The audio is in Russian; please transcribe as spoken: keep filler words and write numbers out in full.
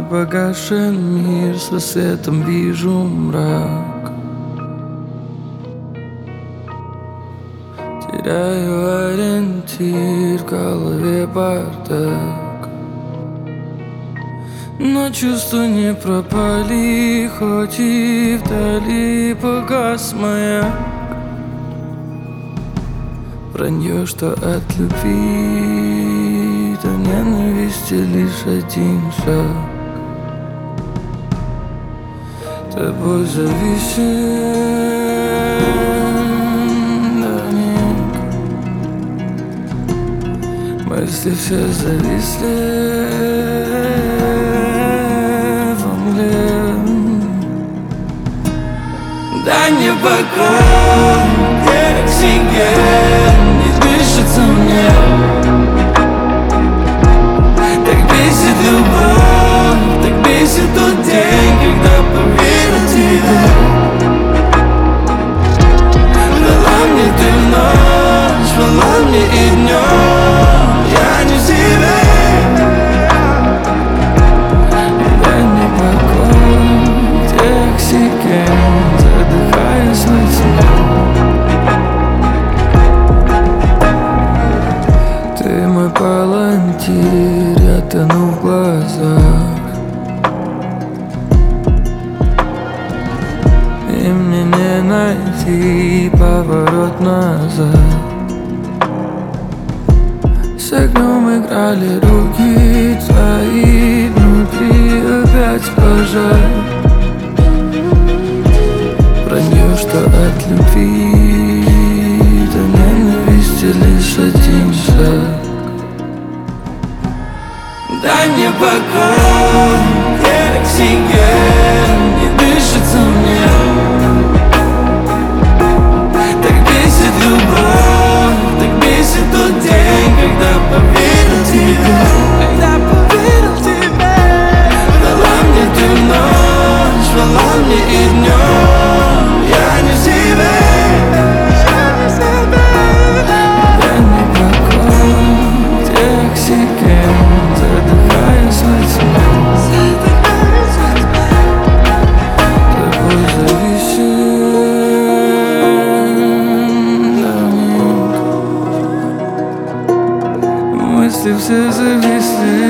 погашен мир, с рассветом вижу мрак. Теряю ориентир, в голове бардак. Но чувства не пропали, хоть и вдали погас маяк. Вранье, что от любви до ненависти лишь один шаг. Тобой зависим до них. Мысли все зависли во мгле. Дай мне покой, как оксиген, не дышится мне. Так бесит любовь, так бесит тот день, когда поверил тебе. Врала мне ты в ночь, врала мне и днем. Я не в себе. Дай мне покой, где оксиген, задыхаясь во тьме. Ты мой палантир, я тону в глазах. И мне не найти поворот назад. С огнем играли руки твои, внутри опять пожар. Вранье, что от любви до ненависти лишь один шаг. Дай мне покой, как оксиген, не дышится мне. Так бесит любовь, так бесит тот день, когда поверил тебе. Когда поверил тебе. Врала мне ты в ночь, врала мне и днем. Я не в себе. Дай мне покой, где оксиген, задыхаясь во тьме. Тобой зависим до них. Мысли все зависли